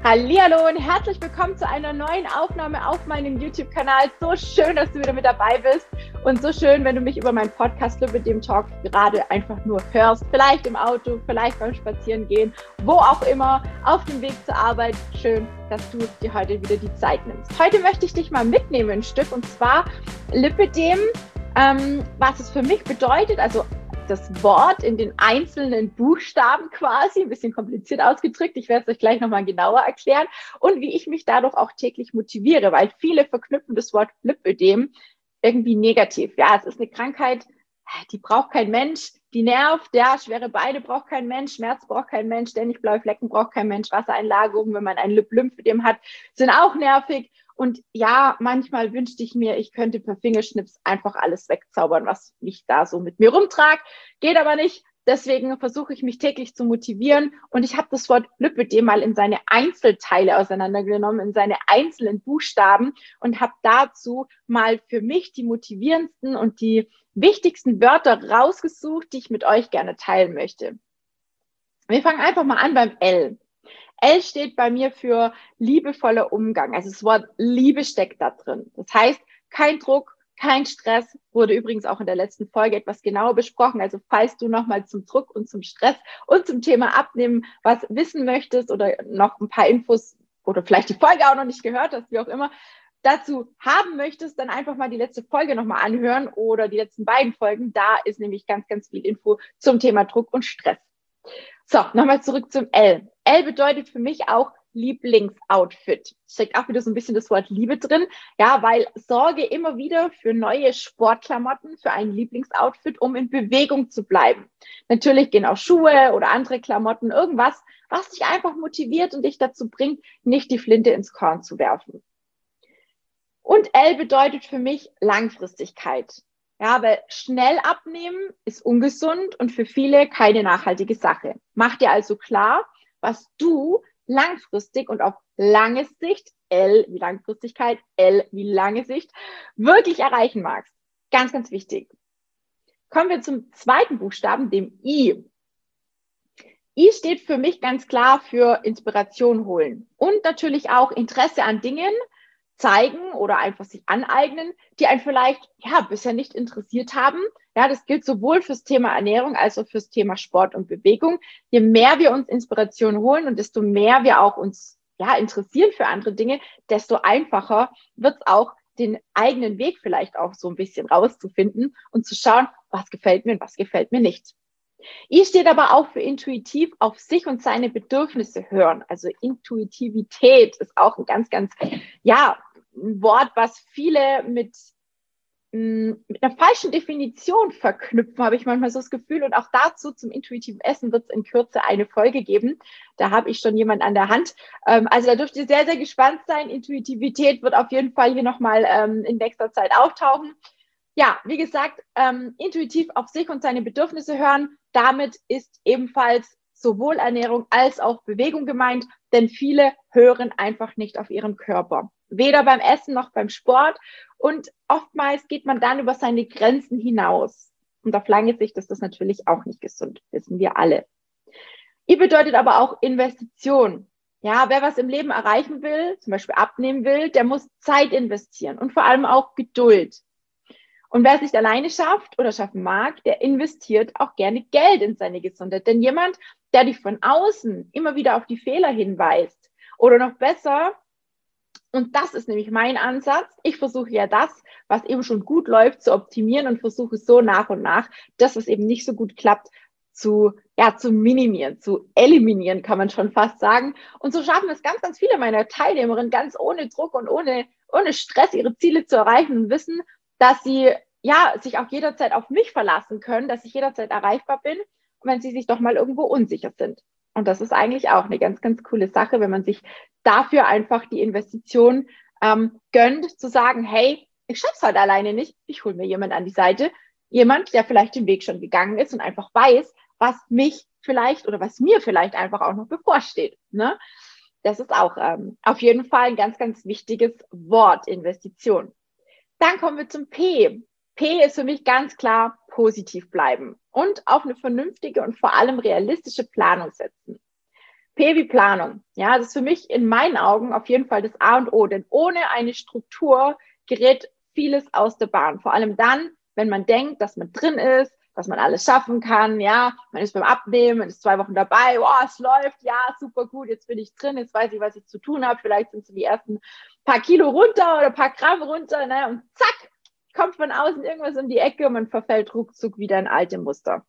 Hallihallo und herzlich willkommen zu einer neuen Aufnahme auf meinem YouTube-Kanal. So schön, dass du wieder mit dabei bist und so schön, wenn du mich über meinen Podcast Lipödem Talk gerade einfach nur hörst. Vielleicht im Auto, vielleicht beim Spazierengehen, wo auch immer, auf dem Weg zur Arbeit. Schön, dass du dir heute wieder die Zeit nimmst. Heute möchte ich dich mal mitnehmen ein Stück und zwar Lipödem, was es für mich bedeutet, also das Wort in den einzelnen Buchstaben quasi, ein bisschen kompliziert ausgedrückt. Ich werde es euch gleich nochmal genauer erklären und wie ich mich dadurch auch täglich motiviere, weil viele verknüpfen das Wort Lipödem irgendwie negativ. Ja, es ist eine Krankheit, die braucht kein Mensch, die nervt, ja, schwere Beine braucht kein Mensch, Schmerz braucht kein Mensch, ständig blaue Flecken braucht kein Mensch, Wassereinlagerungen, wenn man ein Lymphödem hat, sind auch nervig. Und ja, manchmal wünschte ich mir, ich könnte per Fingerschnips einfach alles wegzaubern, was ich da so mit mir rumtrage. Geht aber nicht. Deswegen versuche ich mich täglich zu motivieren. Und ich habe das Wort Lipödem mal in seine Einzelteile auseinandergenommen, in seine einzelnen Buchstaben und habe dazu mal für mich die motivierendsten und die wichtigsten Wörter rausgesucht, die ich mit euch gerne teilen möchte. Wir fangen einfach mal an beim L. L steht bei mir für liebevoller Umgang. Also das Wort Liebe steckt da drin. Das heißt, kein Druck, kein Stress, wurde übrigens auch in der letzten Folge etwas genauer besprochen. Also falls du nochmal zum Druck und zum Stress und zum Thema Abnehmen was wissen möchtest oder noch ein paar Infos oder vielleicht die Folge auch noch nicht gehört hast, wie auch immer, dazu haben möchtest, dann einfach mal die letzte Folge nochmal anhören oder die letzten beiden Folgen. Da ist nämlich ganz, ganz viel Info zum Thema Druck und Stress. So, nochmal zurück zum L. L bedeutet für mich auch Lieblingsoutfit. Steckt auch wieder so ein bisschen das Wort Liebe drin. Ja, weil sorge immer wieder für neue Sportklamotten, für ein Lieblingsoutfit, um in Bewegung zu bleiben. Natürlich gehen auch Schuhe oder andere Klamotten, irgendwas, was dich einfach motiviert und dich dazu bringt, nicht die Flinte ins Korn zu werfen. Und L bedeutet für mich Langfristigkeit. Ja, weil schnell abnehmen ist ungesund und für viele keine nachhaltige Sache. Mach dir also klar, was du langfristig und auf lange Sicht, L wie Langfristigkeit, L wie lange Sicht, wirklich erreichen magst. Ganz, ganz wichtig. Kommen wir zum zweiten Buchstaben, dem I. I steht für mich ganz klar für Inspiration holen und natürlich auch Interesse an Dingen zeigen oder einfach sich aneignen, die einen vielleicht bisher nicht interessiert haben. Ja, das gilt sowohl fürs Thema Ernährung als auch fürs Thema Sport und Bewegung. Je mehr wir uns Inspiration holen und desto mehr wir auch uns interessieren für andere Dinge, desto einfacher wird es auch, den eigenen Weg vielleicht auch so ein bisschen rauszufinden und zu schauen, was gefällt mir und was gefällt mir nicht. I steht aber auch für intuitiv auf sich und seine Bedürfnisse hören. Also Intuitivität ist auch ein ganz, ganz, ein Wort, was viele mit einer falschen Definition verknüpfen, habe ich manchmal so das Gefühl. Und auch dazu zum intuitiven Essen wird es in Kürze eine Folge geben. Da habe ich schon jemand an der Hand. Also da dürft ihr sehr, sehr gespannt sein. Intuitivität wird auf jeden Fall hier nochmal in nächster Zeit auftauchen. Ja, wie gesagt, intuitiv auf sich und seine Bedürfnisse hören. Damit ist ebenfalls sowohl Ernährung als auch Bewegung gemeint, denn viele hören einfach nicht auf ihren Körper. Weder beim Essen noch beim Sport. Und oftmals geht man dann über seine Grenzen hinaus. Und auf lange Sicht ist das natürlich auch nicht gesund, wissen wir alle. I bedeutet aber auch Investition. Ja, wer was im Leben erreichen will, zum Beispiel abnehmen will, der muss Zeit investieren und vor allem auch Geduld. Und wer es nicht alleine schafft oder schaffen mag, der investiert auch gerne Geld in seine Gesundheit. Denn jemand, der dich von außen immer wieder auf die Fehler hinweist oder noch besser, und das ist nämlich mein Ansatz, ich versuche ja das, was eben schon gut läuft, zu optimieren und versuche so nach und nach, das, was eben nicht so gut klappt, zu minimieren, zu eliminieren, kann man schon fast sagen. Und so schaffen es ganz, ganz viele meiner Teilnehmerinnen ganz ohne Druck und ohne Stress ihre Ziele zu erreichen und wissen, dass sie sich auch jederzeit auf mich verlassen können, dass ich jederzeit erreichbar bin, wenn sie sich doch mal irgendwo unsicher sind. Und das ist eigentlich auch eine ganz, ganz coole Sache, wenn man sich dafür einfach die Investition gönnt, zu sagen, hey, ich schaff's halt alleine nicht, ich hole mir jemand an die Seite, jemand, der vielleicht den Weg schon gegangen ist und einfach weiß, was mich vielleicht oder was mir vielleicht einfach auch noch bevorsteht. Ne? Das ist auch auf jeden Fall ein ganz, ganz wichtiges Wort, Investition. Dann kommen wir zum P. P ist für mich ganz klar positiv bleiben und auf eine vernünftige und vor allem realistische Planung setzen. P wie Planung. Ja, das ist für mich in meinen Augen auf jeden Fall das A und O, denn ohne eine Struktur gerät vieles aus der Bahn. Vor allem dann, wenn man denkt, dass man drin ist, dass man alles schaffen kann, ja, man ist beim Abnehmen, man ist 2 Wochen dabei, oh, es läuft, ja, super gut, jetzt bin ich drin, jetzt weiß ich, was ich zu tun habe, vielleicht sind so die ersten paar Kilo runter oder paar Gramm runter, ne, und zack, kommt von außen irgendwas um die Ecke und man verfällt ruckzuck wieder in alte Muster.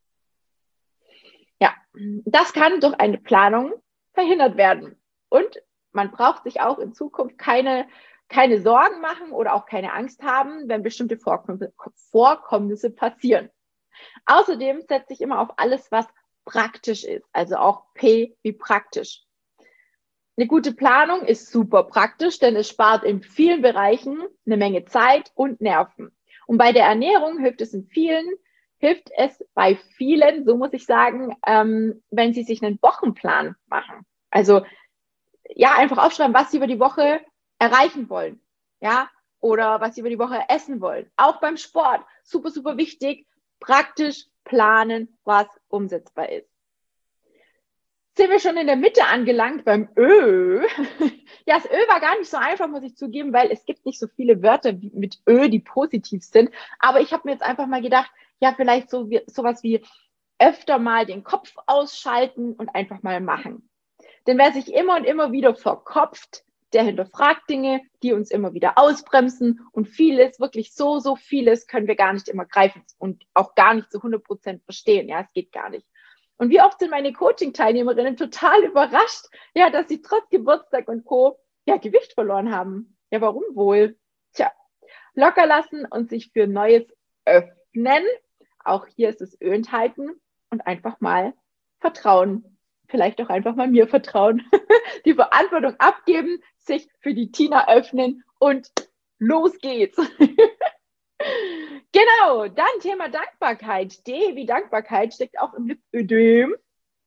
Ja, das kann durch eine Planung verhindert werden. Und man braucht sich auch in Zukunft keine Sorgen machen oder auch keine Angst haben, wenn bestimmte Vorkommnisse passieren. Außerdem setze ich immer auf alles, was praktisch ist, also auch P wie praktisch. Eine gute Planung ist super praktisch, denn es spart in vielen Bereichen eine Menge Zeit und Nerven. Und bei der Ernährung hilft es bei vielen, so muss ich sagen, wenn sie sich einen Wochenplan machen. Also ja, einfach aufschreiben, was sie über die Woche erreichen wollen, ja, oder was sie über die Woche essen wollen. Auch beim Sport, super, super wichtig, praktisch planen, was umsetzbar ist. Sind wir schon in der Mitte angelangt beim Ö. Ja, das Ö war gar nicht so einfach, muss ich zugeben, weil es gibt nicht so viele Wörter mit Ö, die positiv sind. Aber ich habe mir jetzt einfach mal gedacht, ja, vielleicht sowas wie öfter mal den Kopf ausschalten und einfach mal machen. Denn wer sich immer und immer wieder verkopft, der hinterfragt Dinge, die uns immer wieder ausbremsen und vieles, wirklich so vieles können wir gar nicht immer greifen und auch gar nicht zu 100% verstehen. Ja, es geht gar nicht. Und wie oft sind meine Coaching-Teilnehmerinnen total überrascht, ja, dass sie trotz Geburtstag und Co. ja Gewicht verloren haben. Ja, warum wohl? Tja, locker lassen und sich für Neues öffnen. Auch hier ist es Ö enthalten und einfach mal vertrauen. Vielleicht auch einfach mal mir vertrauen. Die Verantwortung abgeben, sich für die Tina öffnen und los geht's. Genau, dann Thema Dankbarkeit. D wie Dankbarkeit steckt auch im Lipödem.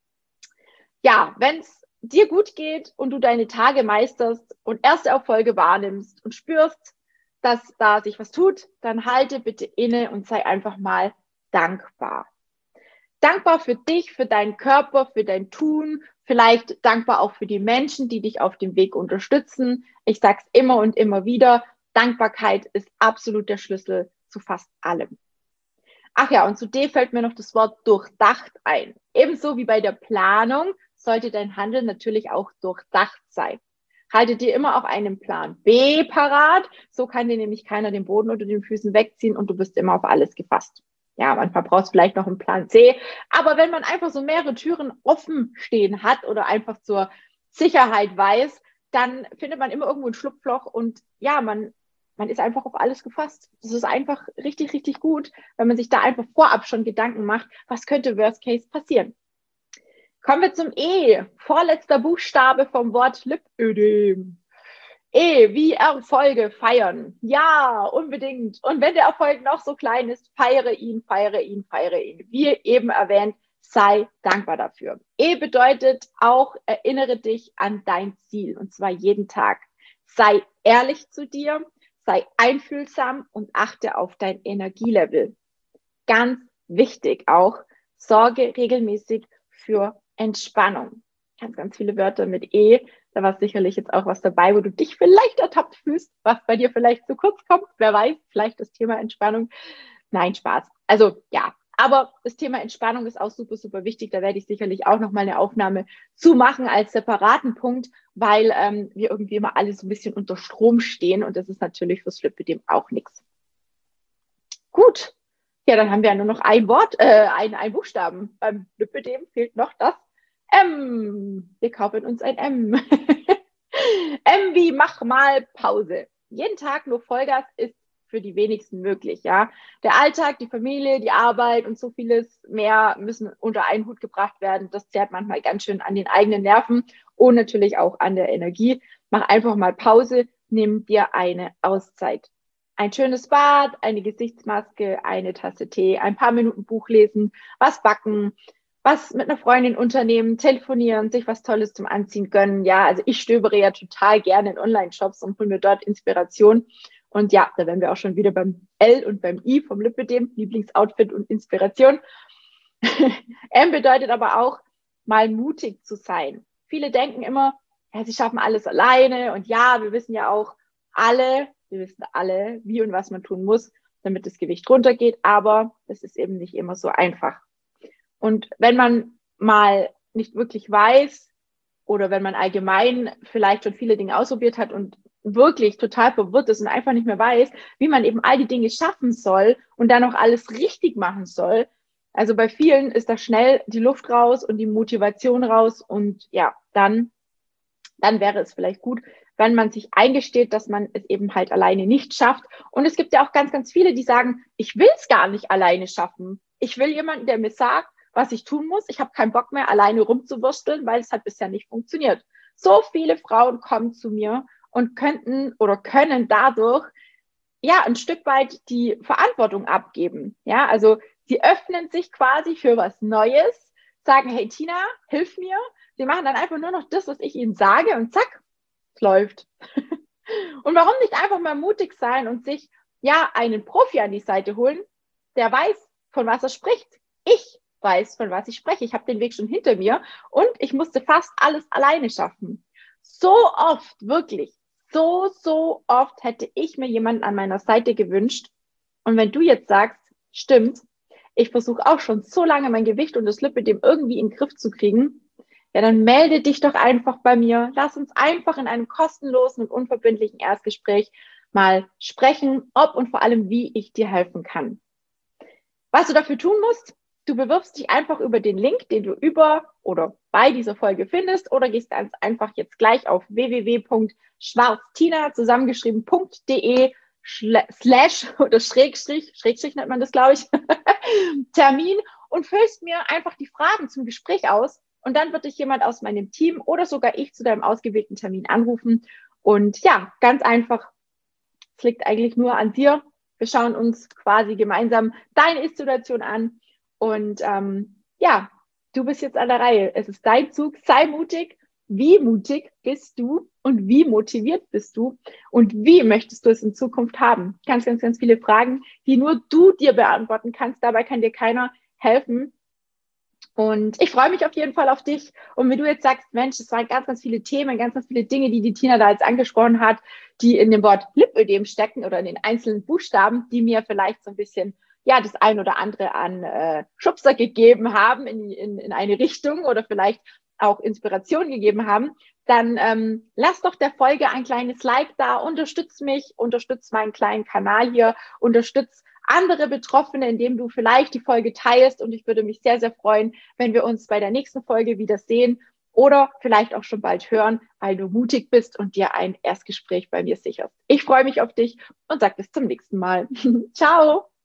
Ja, wenn es dir gut geht und du deine Tage meisterst und erste Erfolge wahrnimmst und spürst, dass da sich was tut, dann halte bitte inne und sei einfach mal dankbar. Dankbar für dich, für deinen Körper, für dein Tun, vielleicht dankbar auch für die Menschen, die dich auf dem Weg unterstützen. Ich sage es immer und immer wieder, Dankbarkeit ist absolut der Schlüssel zu fast allem. Ach ja, und zu D fällt mir noch das Wort durchdacht ein. Ebenso wie bei der Planung sollte dein Handeln natürlich auch durchdacht sein. Halte dir immer auch einen Plan B parat, so kann dir nämlich keiner den Boden unter den Füßen wegziehen und du bist immer auf alles gefasst. Ja, manchmal brauchst du vielleicht noch einen Plan C, aber wenn man einfach so mehrere Türen offen stehen hat oder einfach zur Sicherheit weiß, dann findet man immer irgendwo ein Schlupfloch und ja, man ist einfach auf alles gefasst. Das ist einfach richtig, richtig gut, wenn man sich da einfach vorab schon Gedanken macht, was könnte Worst Case passieren. Kommen wir zum E, vorletzter Buchstabe vom Wort Lipödem. E, wie Erfolge feiern. Ja, unbedingt. Und wenn der Erfolg noch so klein ist, feiere ihn, feiere ihn, feiere ihn. Wie eben erwähnt, sei dankbar dafür. E bedeutet auch, erinnere dich an dein Ziel, und zwar jeden Tag. Sei ehrlich zu dir, sei einfühlsam und achte auf dein Energielevel. Ganz wichtig auch, sorge regelmäßig für Entspannung. Ganz, ganz viele Wörter mit E. Da war sicherlich jetzt auch was dabei, wo du dich vielleicht ertappt fühlst, was bei dir vielleicht zu kurz kommt. Wer weiß, vielleicht das Thema Entspannung. Nein, Spaß. Also ja, aber das Thema Entspannung ist auch super, super wichtig. Da werde ich sicherlich auch nochmal eine Aufnahme zu machen als separaten Punkt, weil wir irgendwie immer alle so ein bisschen unter Strom stehen und das ist natürlich fürs Lipödem auch nichts. Gut. Ja, dann haben wir ja nur noch ein Wort, ein Buchstaben. Beim Lipödem fehlt noch das M. Wir kaufen uns ein M. M wie mach mal Pause. Jeden Tag nur Vollgas ist für die wenigsten möglich, ja. Der Alltag, die Familie, die Arbeit und so vieles mehr müssen unter einen Hut gebracht werden. Das zerrt manchmal ganz schön an den eigenen Nerven und natürlich auch an der Energie. Mach einfach mal Pause, nimm dir eine Auszeit. Ein schönes Bad, eine Gesichtsmaske, eine Tasse Tee, ein paar Minuten Buch lesen, was backen, was mit einer Freundin unternehmen, telefonieren, sich was Tolles zum Anziehen gönnen. Ja, also ich stöbere ja total gerne in Online-Shops und hole mir dort Inspiration. Und ja, da wären wir auch schon wieder beim L und beim I vom Lipödem, Lieblingsoutfit und Inspiration. M bedeutet aber auch, mal mutig zu sein. viele denken immer, ja, sie schaffen alles alleine und ja, wir wissen alle, wie und was man tun muss, damit das Gewicht runtergeht, aber es ist eben nicht immer so einfach. Und wenn man mal nicht wirklich weiß oder wenn man allgemein vielleicht schon viele Dinge ausprobiert hat und wirklich total verwirrt ist und einfach nicht mehr weiß, wie man eben all die Dinge schaffen soll und dann auch alles richtig machen soll. Also bei vielen ist da schnell die Luft raus und die Motivation raus und ja, dann wäre es vielleicht gut, wenn man sich eingesteht, dass man es eben halt alleine nicht schafft. Und es gibt ja auch ganz, ganz viele, die sagen, ich will es gar nicht alleine schaffen. Ich will jemanden, der mir sagt, was ich tun muss. Ich habe keinen Bock mehr, alleine rumzuwursteln, weil es hat bisher nicht funktioniert. So viele Frauen kommen zu mir und können dadurch ja ein Stück weit die Verantwortung abgeben. Ja, also sie öffnen sich quasi für was Neues, sagen, hey Tina, hilf mir. Sie machen dann einfach nur noch das, was ich ihnen sage und zack, es läuft. Und warum nicht einfach mal mutig sein und sich ja einen Profi an die Seite holen, der weiß, von was er spricht. Ich weiß, von was ich spreche. Ich habe den Weg schon hinter mir und ich musste fast alles alleine schaffen. So oft, wirklich, so oft hätte ich mir jemanden an meiner Seite gewünscht. Und wenn du jetzt sagst, stimmt, ich versuche auch schon so lange mein Gewicht und das Lipödem irgendwie in den Griff zu kriegen, ja, dann melde dich doch einfach bei mir. Lass uns einfach in einem kostenlosen und unverbindlichen Erstgespräch mal sprechen, ob und vor allem, wie ich dir helfen kann. Was du dafür tun musst, du bewirbst dich einfach über den Link, den du über oder bei dieser Folge findest oder gehst ganz einfach jetzt gleich auf www.schwarztina zusammengeschrieben.de / oder Schrägstrich nennt man das, glaube ich, Termin und füllst mir einfach die Fragen zum Gespräch aus. Und dann wird dich jemand aus meinem Team oder sogar ich zu deinem ausgewählten Termin anrufen. Und ja, ganz einfach, es liegt eigentlich nur an dir. Wir schauen uns quasi gemeinsam deine Ist-Situation an. Und ja, du bist jetzt an der Reihe. Es ist dein Zug. Sei mutig. Wie mutig bist du und wie motiviert bist du und wie möchtest du es in Zukunft haben? Ganz, ganz, ganz viele Fragen, die nur du dir beantworten kannst. Dabei kann dir keiner helfen. Und ich freue mich auf jeden Fall auf dich. Und wenn du jetzt sagst, Mensch, es waren ganz, ganz viele Themen, ganz, ganz viele Dinge, die Tina da jetzt angesprochen hat, die in dem Wort Lipödem stecken oder in den einzelnen Buchstaben, die mir vielleicht so ein bisschen, ja, das ein oder andere an Schubser gegeben haben in eine Richtung oder vielleicht auch Inspiration gegeben haben, dann lass doch der Folge ein kleines Like da, unterstütz mich, unterstütz meinen kleinen Kanal hier, unterstütz andere Betroffene, indem du vielleicht die Folge teilst. Und ich würde mich sehr, sehr freuen, wenn wir uns bei der nächsten Folge wieder sehen oder vielleicht auch schon bald hören, weil du mutig bist und dir ein Erstgespräch bei mir sicherst. Ich freue mich auf dich und sag bis zum nächsten Mal. Ciao!